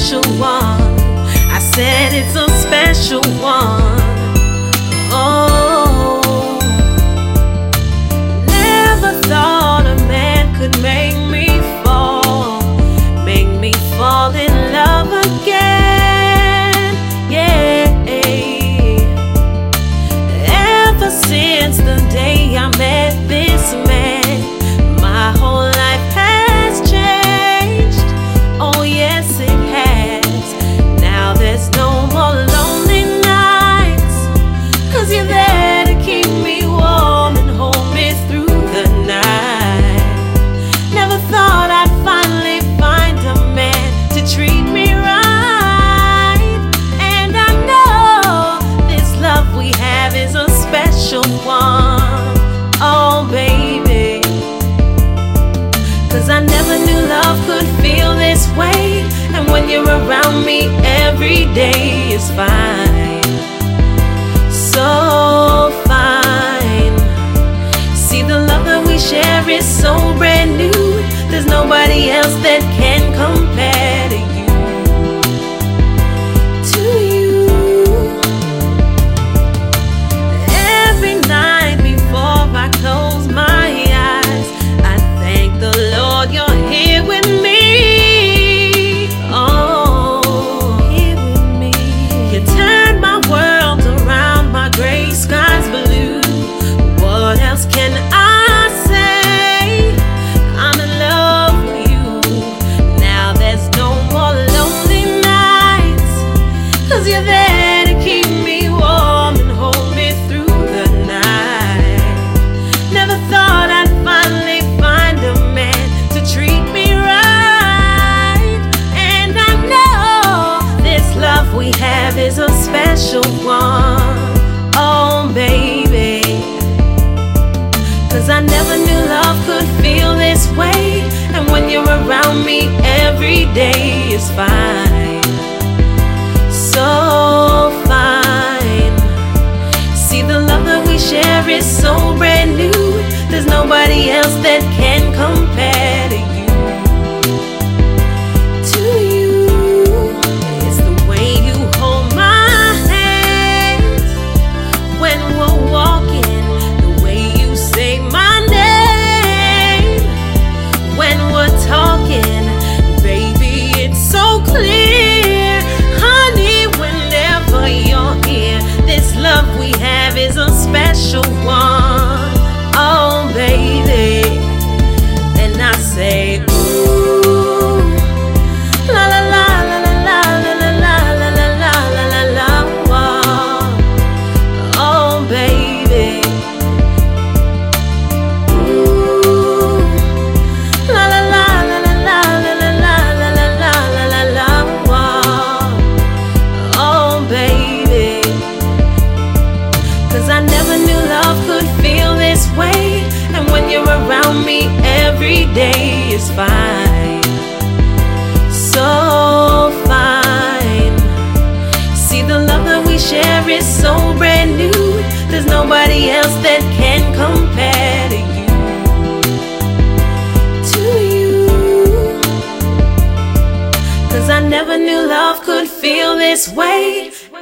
special one. I said it's a special one. Oh, never thought a man could make me fall in love again. Yeah, ever since the day I met this man, my whole life has changed. Oh yes, it has. Now there's no more lonely nights, 'cause you're there to keep me warm and hold me through the night. Never thought I'd finally find a man to treat me right, and I know this love we have is a special one. Oh baby, 'cause I never knew love could feel this way, and when you're around me every day is fine, so fine. See, the love that we share is so brand new. There's nobody else that can compare to you, to you. Every night before I close my eyes, I thank the Lord you're here with me. Oh, here with me. You turned my world around, my gray skies blue. What else can I say? I'm in love with you. Now there's no more lonely nights, 'cause you're there to keep me warm and hold me through the night. Never thought I'd finally find a man to treat me right, and I know this love we have is a special one. Oh baby, 'cause I never knew love could feel this way, and when you're around me every day is fine, so fine. See, the love that we share is so brand new. There's nobody else that can compare to you, to you. It's the way you hold my hands when we're walking, the way you say my name when we're talking. Baby, it's so clear, honey, whenever you're here. This love we have is a special one. Oh baby, and I say ooh, la la la la la la la la la la la la la la la. Oh baby, ooh, la la la la la la la la la la la la la la la. Oh baby, 'cause I never knew love could feel this way, and when you're around me every day is fine, so fine. See, the love that we share is so brand new. There's nobody else that can compare to you, to you. 'Cause I never knew love could feel this way,